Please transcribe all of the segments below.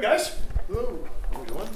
guys. Hello. How we doing?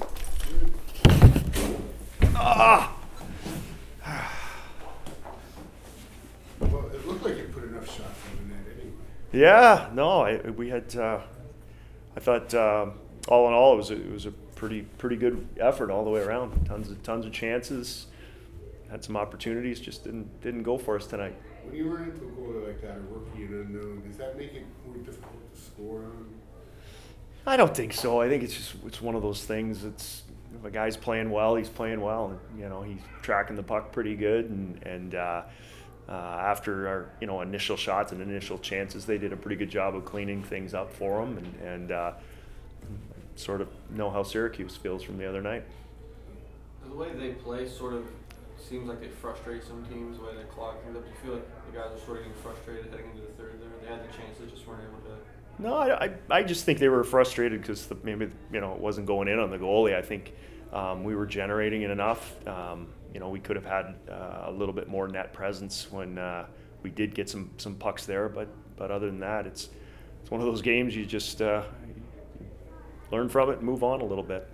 Well, it looked like you put enough shots in the net anyway. Yeah, no, we had. I thought all in all, it was a pretty good effort all the way around. Tons of chances, had some opportunities, just didn't go for us tonight. When you run into a goalie like that, a rookie and unknown, does that make it more difficult to score on? I don't think so. I think it's one of those things. It's if a guy's playing well, he's playing well, and he's tracking the puck pretty good. And after our initial shots and initial chances, they did a pretty good job of cleaning things up for him, and sort of know how Syracuse feels from the other night. The way they play sort of seems like they frustrate some teams. The way they clog things up. Do you feel like the guys are sort of getting frustrated heading into the third there? They had the chance, they just weren't able to. No, I just think they were frustrated because maybe it wasn't going in on the goalie. I think we were generating it enough. We could have had a little bit more net presence when we did get some pucks there. But other than that, it's one of those games you just learn from it and move on a little bit.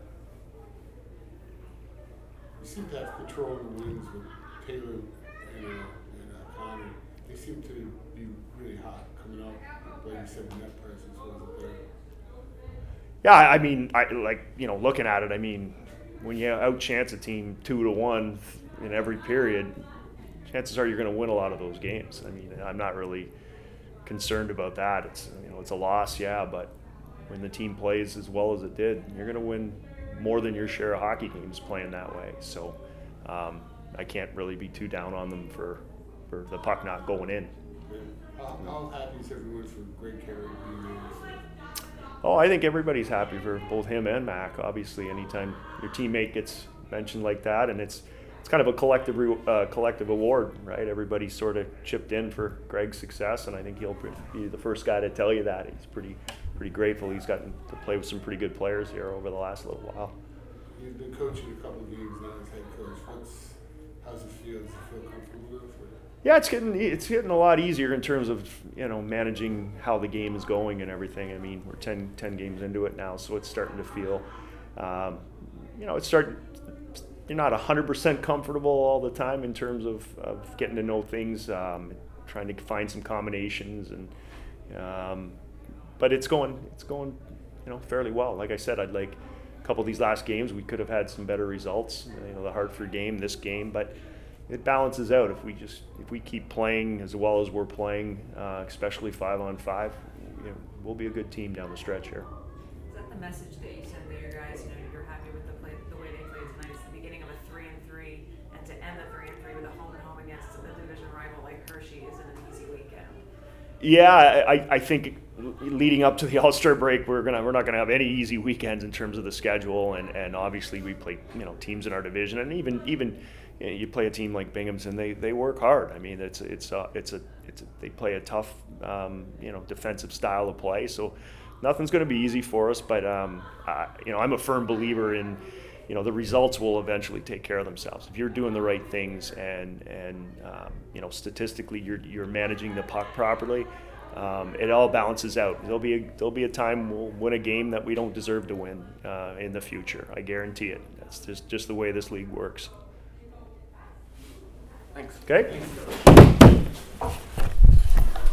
You seem to have control of the wings with Taylor and Connor. They seem to be really hot coming out. Like you said, the net presence wasn't there. Yeah, I mean, looking at it, I mean, when you outchance a team 2-1 in every period, chances are you're going to win a lot of those games. I mean, I'm not really concerned about that. It's a loss, yeah, but when the team plays as well as it did, you're going to win more than your share of hockey games playing that way. So I can't really be too down on them for the puck not going in. Yeah. How happy is everyone for Greg Carey being there? Oh, I think everybody's happy for both him and Mac. Obviously, anytime your teammate gets mentioned like that, and it's kind of a collective award, right? Everybody sort of chipped in for Greg's success, and I think he'll be the first guy to tell you that. He's pretty grateful. He's gotten to play with some pretty good players here over the last little while. You've been coaching a couple of games now as head coach. How's it feel? Does it feel comfortable enough? Yeah, it's getting a lot easier in terms of managing how the game is going and everything. I mean, we're 10 games into it now, so it's starting to feel, you're not 100% comfortable all the time in terms of getting to know things, trying to find some combinations, and but it's going fairly well. Like I said, I'd like a couple of these last games we could have had some better results. The Hartford game, this game, but it balances out if we keep playing as well as we're playing, especially 5-on-5. We'll be a good team down the stretch here. Is that the message that you send to your guys? You're happy with the way they played tonight. It's the beginning of a 3-3, and to end the 3-3 with a home against a division rival like Hershey isn't an easy weekend. Yeah, I think leading up to the All-Star break, we're not gonna have any easy weekends in terms of the schedule, and obviously we play teams in our division, and even you play a team like Binghamton, they work hard. I mean, they play a tough defensive style of play, so nothing's going to be easy for us. But I'm a firm believer in the results will eventually take care of themselves if you're doing the right things and statistically you're managing the puck properly. It all balances out. There'll be a time we'll win a game that we don't deserve to win in the future. I guarantee it. That's just the way this league works. Thanks. Okay.